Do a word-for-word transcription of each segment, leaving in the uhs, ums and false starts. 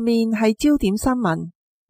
面係焦點新聞。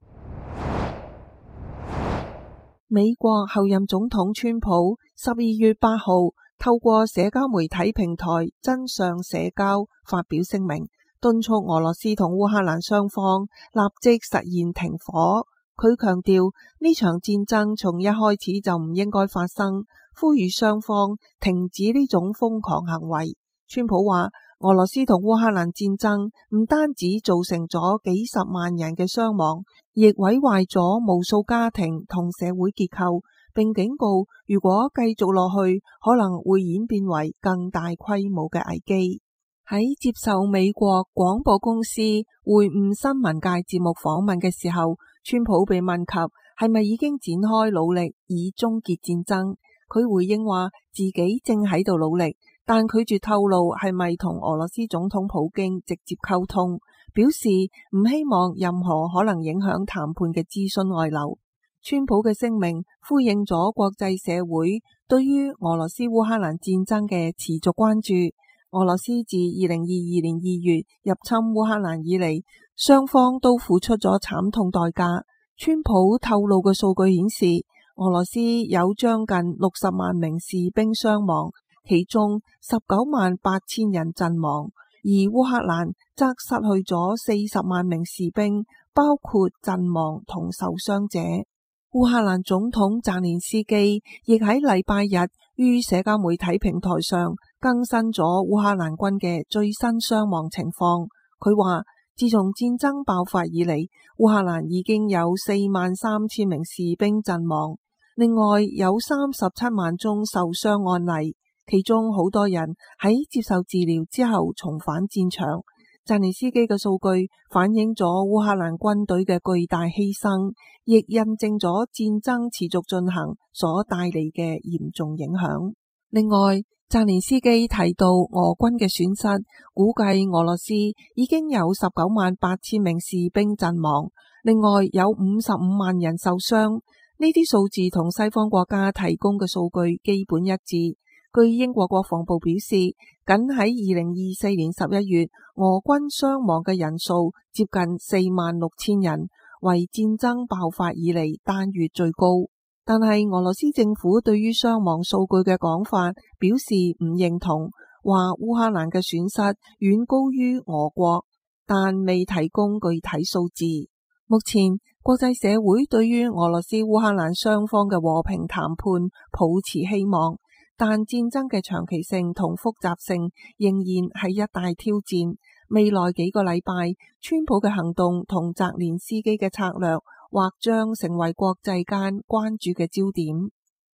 美國後任總統川普十二月八號透過社交媒體平台真相社交發表聲明，敦促俄羅斯同烏克蘭雙方立即實現停火。佢強調呢場戰爭從一開始就唔應該發生，呼籲雙方停止呢種瘋狂行為。川普話，俄羅斯同烏克蘭戰爭唔單止造成咗幾十萬人嘅傷亡，亦毀壞咗無數家庭同社會結構，並警告如果繼續落去，可能會演變為更大規模嘅危機。喺接受美國廣播公司會晤新聞界節目訪問嘅時候，川普被問及係咪已經展開努力以終結戰爭，佢回應話自己正喺度努力，但拒絕透露係咪同俄羅斯總統普京直接溝通，表示唔希望任何可能影響談判嘅資訊外流。川普嘅聲明呼應咗國際社會對於俄羅斯烏克蘭戰爭嘅持續關注。俄羅斯自二零二二年二月入侵烏克蘭以嚟，雙方都付出咗慘痛代價。川普透露嘅數據顯示，俄羅斯有將近六十萬名士兵傷亡，其中十九萬八千人陣亡，而烏克蘭則失去咗四十萬名士兵，包括陣亡同受傷者。烏克蘭總統澤連斯基亦喺禮拜日於社交媒體平台上更新咗烏克蘭軍嘅最新傷亡情況。佢話，自從戰爭爆發以嚟，烏克蘭已經有四萬三千名士兵陣亡，另外有三十七萬宗受傷案例，其中好多人喺接受治療之後重返戰場。澤連斯基嘅數據反映咗烏克蘭軍隊嘅巨大犧牲，亦印證咗戰爭持續進行所帶嚟嘅嚴重影響。另外，澤連斯基提到俄軍嘅損失，估計俄羅斯已經有十九萬八千名士兵陣亡，另外有五十五萬人受傷。呢啲數字同西方國家提供嘅數據基本一致。據英國國防部表示，僅喺二零二四年十一月，俄軍傷亡嘅人數接近四萬六千人，為戰爭爆發以嚟單月最高。但係俄羅斯政府對於傷亡數據嘅講法表示唔認同，話烏克蘭嘅損失遠高於俄國，但未提供具體數字。目前國際社會對於俄羅斯烏克蘭雙方嘅和平談判抱持希望，但戰爭嘅長期性同複雜性仍然係一大挑戰。未來幾個禮拜，川普嘅行動同澤連斯基嘅策略或將成為國際間關注嘅焦點。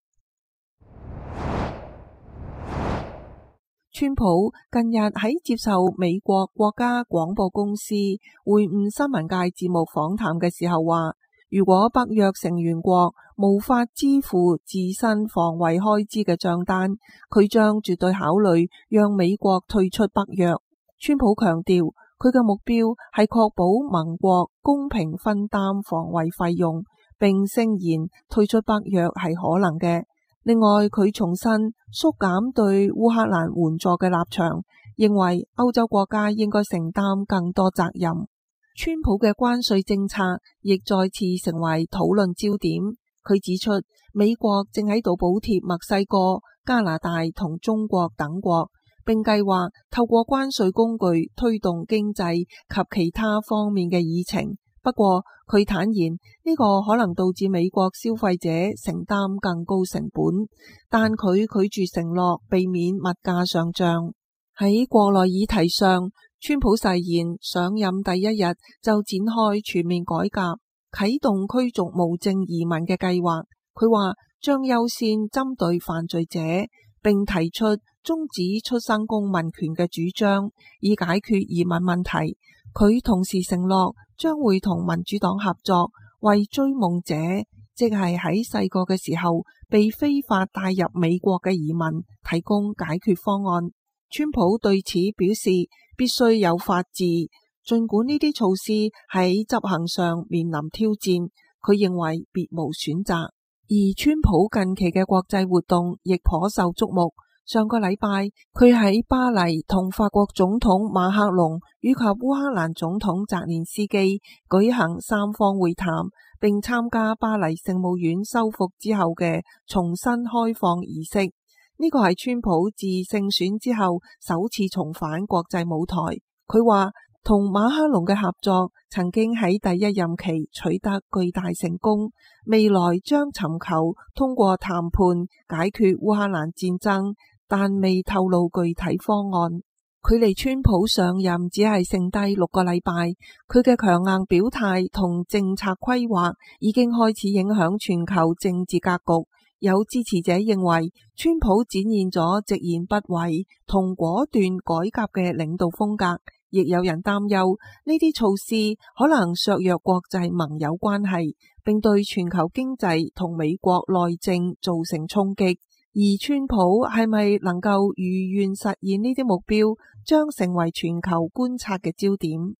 川普近日喺接受美國國家廣播公司會晤新聞界節目訪談嘅時候話，如果北約成員國無法支付自身防衛開支嘅賬單，佢將絕對考慮讓美國退出北約。川普強調，佢嘅目標係確保盟國公平分擔防衛費用，並聲言退出北約係可能嘅。另外，佢重申縮減對烏克蘭援助嘅立場，認為歐洲國家應該承擔更多責任。川普嘅關稅政策亦再次成為討論焦點。佢指出，美國正喺度補貼墨西哥、加拿大同中國等國，並計劃透過關稅工具推動經濟及其他方面嘅議程。不過，佢坦言呢個可能導致美國消費者承擔更高成本，但佢拒絕承諾避免物價上漲。喺國內議題上，川普誓言上任第一日就展開全面改革，啟動驅逐無證移民嘅計劃。佢話將優先針對犯罪者，並提出終止出生公民權嘅主張，以解決移民問題。佢同時承諾將會同民主黨合作，為追夢者，即係喺細個嘅時候被非法帶入美國嘅移民提供解決方案。川普對此表示必須有法治，儘管呢啲措施喺執行上面臨挑戰，佢認為別無選擇。而川普近期嘅國際活動亦頗受矚目， 上個禮拜，佢喺巴黎同法國總統馬克龍以及烏克蘭總統澤連斯基舉行三方會談，並參加巴黎聖母院修復之後嘅重新開放儀式。呢個係川普自勝選之後首次重返國際舞台。佢話同馬克龍嘅合作曾經喺第一任期取得巨大成功，未來將尋求通過談判解決烏克蘭戰爭，但未透露具體方案。距離川普上任只係剩低六個禮拜，佢嘅強硬表態同政策規劃已經開始影響全球政治格局。有支持者認為，川普展現咗直言不諱同果斷改革嘅領導風格，亦有人擔憂呢啲措施可能削弱國際盟友關係，並對全球經濟同美國內政造成衝擊。而川普係咪能夠如願實現呢啲目標，將成為全球觀察嘅焦點。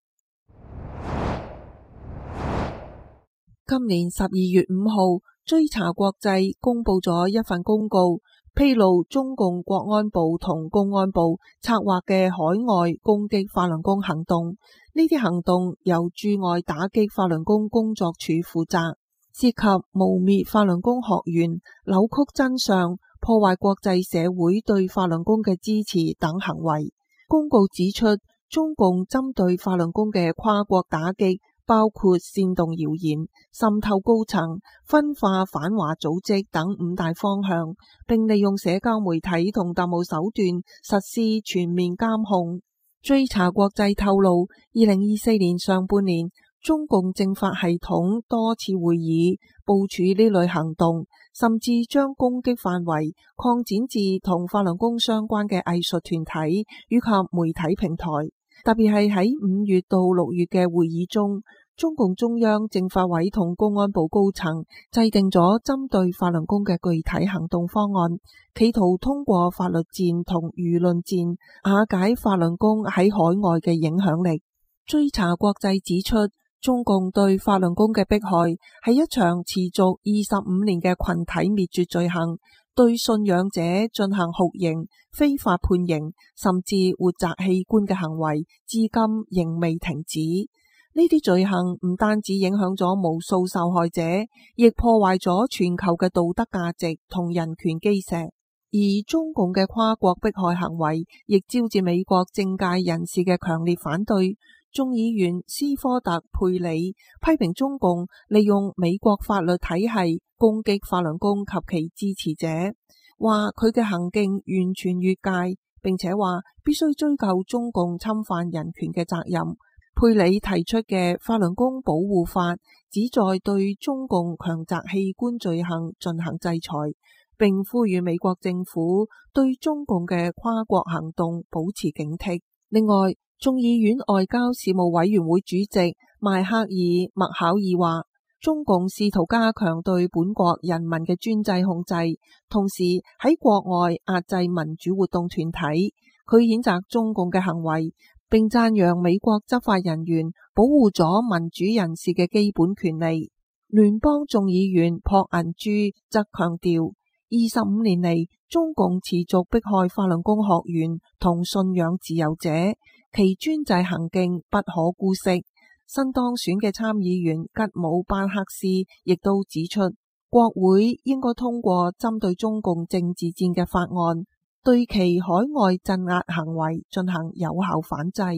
今年十二月五號，追查國際公布咗一份公告，披露中共國安部同公安部策劃嘅海外攻擊法輪功行動。呢啲行動由駐外打擊法輪功工作處負責，涉及誣衊法輪功學員、扭曲真相、破壞國際社會對法輪功嘅支持等行為。公告指出，中共針對法輪功嘅跨國打擊包括煽動謠言、滲透高層、分化反華組織等五大方向，並利用社交媒體同特務手段實施全面監控。追查國際透露，二零二四年上半年，中共政法系統多次會議部署呢類行動，甚至將攻擊範圍擴展至同法輪功相關嘅藝術團體以及媒體平台。特別係喺五月到六月嘅會議中，中共中央政法委同公安部高層制定咗針對法輪功嘅具體行動方案，企圖通過法律戰同輿論戰瓦解法輪功喺海外嘅影響力。追查國際指出，中共對法輪功嘅迫害係一場持續二十五年嘅群體滅絕罪行，對信仰者進行酷刑、非法判刑，甚至活摘器官嘅行為，至今仍未停止。呢啲罪行唔單止影響咗無數受害者，亦破壞咗全球嘅道德價值同人權基石。而中共嘅跨國迫害行為，亦招致美國政界人士嘅強烈反對。眾議員斯科特·佩里批評中共利用美國法律體系攻擊法輪功及其支持者，話佢嘅行徑完全越界，並且話必須追究中共侵犯人權嘅責任。佩里提出嘅法輪功保護法旨在對中共強摘器官罪行進行制裁，並呼籲美國政府對中共嘅跨國行動保持警惕。另外，眾議院外交事務委員會主席邁克爾·麥考爾話，中共試圖加強對本國人民嘅專制控制，同時喺國外壓制民主活動團體。佢譴責中共嘅行為，並讚揚美國執法人員保護咗民主人士嘅基本權利。聯邦眾議員朴銀珠則強調，二十五年嚟，中共持續迫害法輪功學員同信仰自由者，其專制行徑不可姑息。新當選嘅參議員吉姆巴克斯亦都指出，國會應該通過針對中共政治戰嘅法案，對其海外鎮壓行為進行有效反制。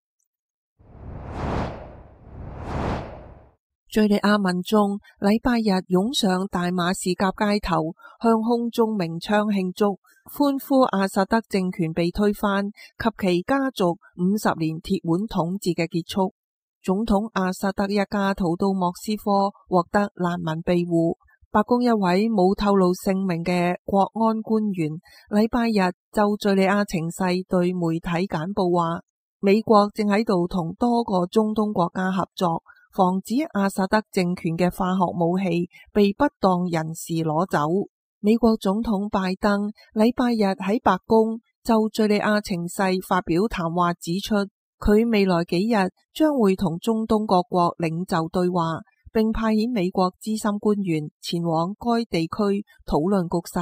敘利亞民眾禮拜日湧上大馬士革街頭，向空中鳴槍慶祝，歡呼阿薩德政權被推翻及其家族五十年鐵腕統治嘅結束。總統阿薩德一家逃到莫斯科，獲得難民庇護。白宮一位冇透露姓名嘅國安官員禮拜日就敘利亞情勢對媒體簡報話，美國正喺度同多個中東國家合作，防止阿薩德政權嘅化學武器被不當人士攞走。美國總統拜登禮拜日喺白宮就敘利亞情勢發表談話，指出佢未來幾日將會同中東各國領袖對話，並派遣美國資深官員前往該地區討論局勢。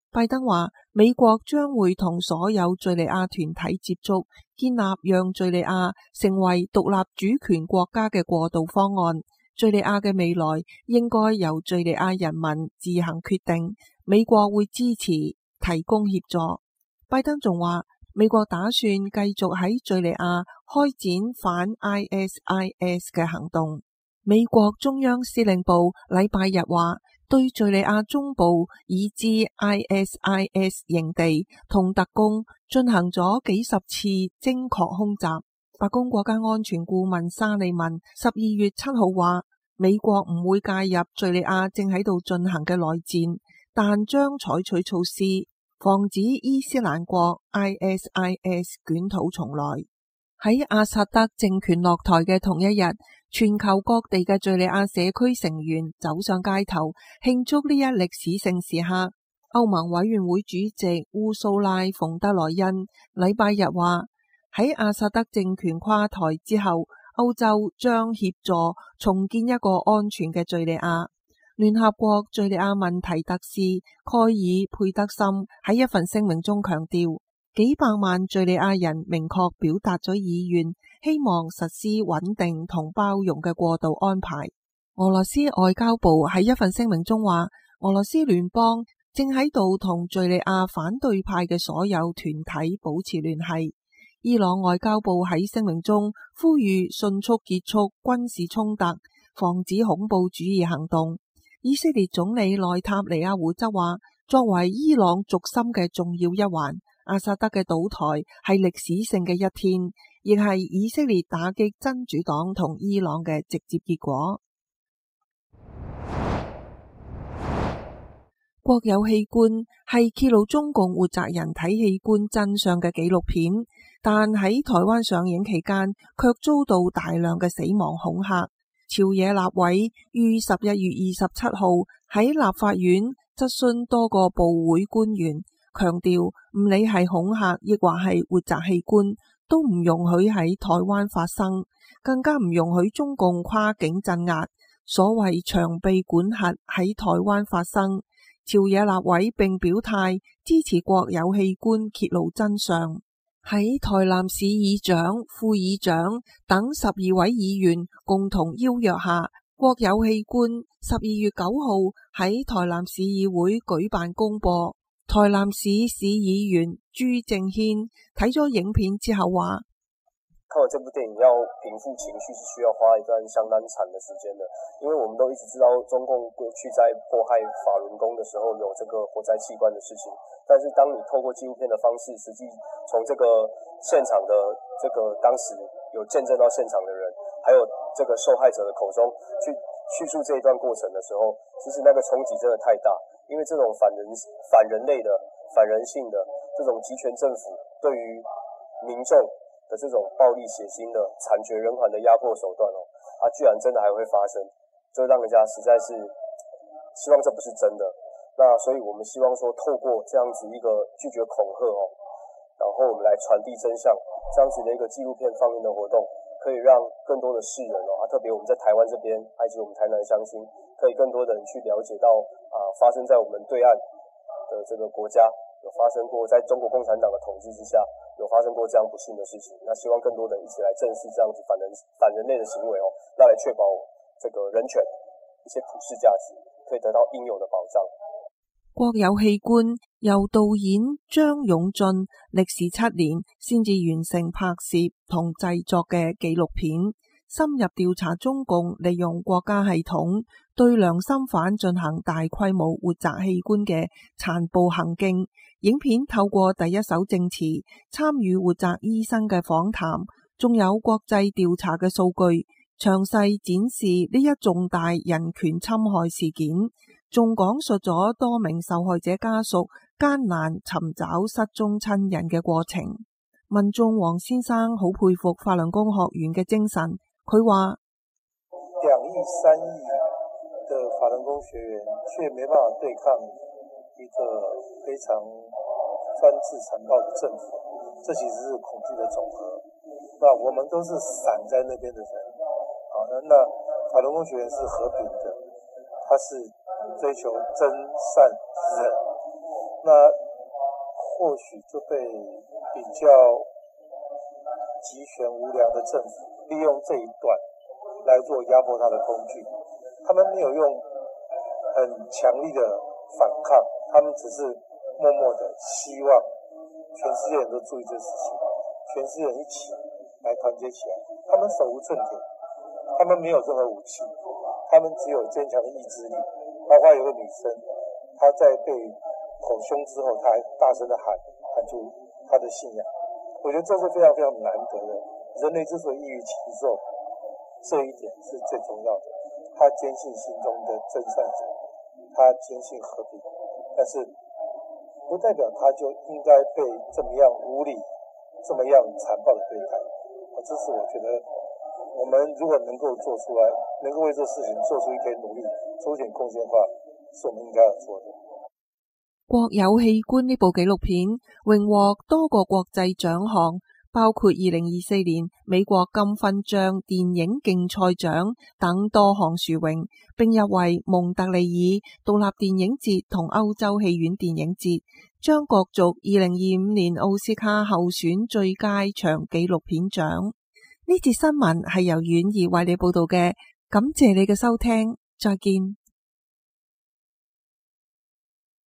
拜登話美國將會同所有敘利亞團體接觸，建立讓敘利亞成為獨立主權國家嘅過渡方案。敘利亞嘅未來應該由敘利亞人民自行決定，美國會支持提供協助。拜登仲話美國打算繼續喺敘利亞開展反 I S I S 嘅行動。美國中央司令部禮拜日話，對敘利亞中部以至 I S I S 營地同特工進行咗幾十次精確空襲。白宮國家安全顧問沙利文十二月七號話，美國唔會介入敘利亞正喺度進行嘅內戰，但將採取措施防止伊斯蘭國 I S I S 捲土重來。喺阿薩德政權落台嘅同一日，全球各地嘅敘利亞社區成員走上街頭慶祝呢一歷史性時刻。歐盟委員會主席烏蘇拉·馮德萊恩禮拜日話，喺阿薩德政權垮台之後，歐洲將協助重建一個安全嘅敘利亞。聯合國敘利亞問題特使蓋爾佩德森喺一份聲明中強調，幾百萬敘利亞人明確表達咗意願，希望實施穩定同包容嘅過渡安排。俄羅斯外交部喺一份聲明中話，俄羅斯聯邦正喺度同敘利亞反對派嘅所有團體保持聯繫。伊朗外交部喺聲明中呼籲迅速結束軍事衝突，防止恐怖主義行動。以色列總理內塔尼亞胡則話，作為伊朗軸心嘅重要一環，阿薩德嘅倒台係歷史性嘅一天，亦係以色列打擊真主黨同伊朗嘅直接結果。國有器官係揭露中共活摘人體器官真相嘅紀錄片，但喺台灣上映期間卻遭到大量嘅死亡恐嚇。朝野立委於十一月二十七號喺立法院質詢多個部會官員，強調唔理係恐嚇亦或係活摘器官，都唔容許喺台灣發生，更加唔容許中共跨境鎮壓，所謂長臂管轄喺台灣發生。朝野立委並表態支持國有器官揭露真相。喺台南市議長、副議長等十二位議員共同邀約下，國有器官十二月九號喺台南市議會舉辦公播。台南市市議員朱正軒睇咗影片之後話， 看完這部電影要平復情緒是需要花一段相當長的時間的，因為我們都一直知道中共過去在迫害法輪功的時候有這個活摘器官的事情，但是當你透過紀錄片的方式，實際從這個現場的這個當時有見證到現場的人，還有這個受害者的口中去敘述這一段過程的時候，其實那個衝擊真的太大，因為這種反人反人類的反人性的這種集權政府對於民眾的這種暴力血腥的慘絕人寰的壓迫手段哦，啊，居然真的還會發生，就讓人家實在是希望這不是真的。那所以我們希望說，透過這樣子一個拒絕恐嚇哦，然後我們來傳遞真相，這樣子的一個紀錄片放映的活動，可以讓更多的世人哦，啊，特別我們在台灣這邊，以及我們台南鄉親，可以更多的人去了解到啊，發生在我們對岸的這個國家，有發生過在中國共產黨的統治之下，有發生過這樣不幸的事情。那希望更多人一起來正視這樣子反人反人類的行為哦，那來確保這個人權一些普世價值可以得到應有的保障。 國有器官由導演張勇進歷時七年先至完成拍攝同製作嘅紀錄片，深入調查中共利用國家系統對良心犯進行大規模活摘器官嘅殘暴行徑。影片透過第一手證詞、參與活摘醫生嘅訪談，仲有國際調查嘅數據，詳細展示呢一重大人權侵害事件，仲講述咗多名受害者家屬艱難尋找失蹤親人嘅過程。民眾黃先生好佩服法輪功學員嘅精神，佢話： 兩億三億的法輪功學員卻沒辦法對抗一個非常專制殘暴的政府，這其實是恐懼的總和。那我們都是散在那邊的人，好，那法輪功學員是和平的，他是追求真善忍。那那或许就被比较极权无良的政府利用这一段来做压迫他的工具。他们没有用很强力的反抗，他们只是默默的希望全世界人都注意这事情，全世界人一起来团结起来。他们手无寸铁，他们没有任何武器，他们只有坚强的意志力。包括有个女生，她在被口凶之后，她还大声的喊喊出她的信仰。我觉得这是非常非常难得的。人类之所以异于禽兽，这一点是最重要的。他坚信心中的真善者，他坚信和平，但是不代表他就应该被这么样无理、这么样残暴的对待。这是我觉得我们如果能够做出来，能够为这事情做出一点努力、做一点贡献的话，是我们應該要做的。 國有器官呢部紀錄片榮獲多個國際獎項，包括二零二四年美國金勳章電影競賽獎等多項殊榮，並入圍蒙特利爾獨立電影節同歐洲戲院電影節，將角逐二零二五年奧斯卡候選最佳長紀錄片獎。呢節新聞係由婉兒為你報道嘅，感謝你嘅收聽，再見。